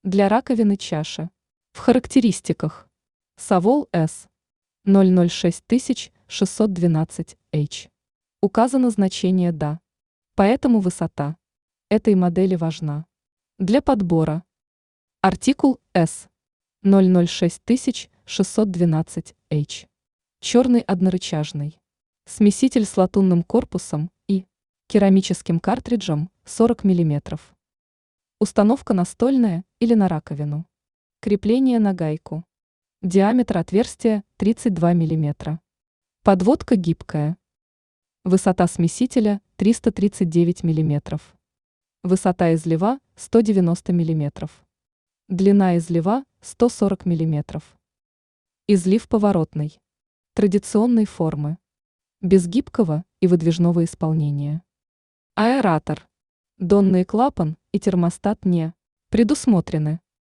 Для раковины чаши. В характеристиках. Savol S 006612H. Указано значение «да». Поэтому высота этой модели важна. Для подбора. Артикул S 006612H. Черный однорычажный. Смеситель с латунным корпусом и керамическим картриджем 40 мм. Установка настольная или на раковину. Крепление на гайку. Диаметр отверстия 32 мм. Подводка гибкая. Высота смесителя 339 мм. Высота излива 190 мм. Длина излива 140 мм. Излив поворотный. Традиционной формы. Без гибкого и выдвижного исполнения. Аэратор. Донный клапан и термостат не предусмотрены.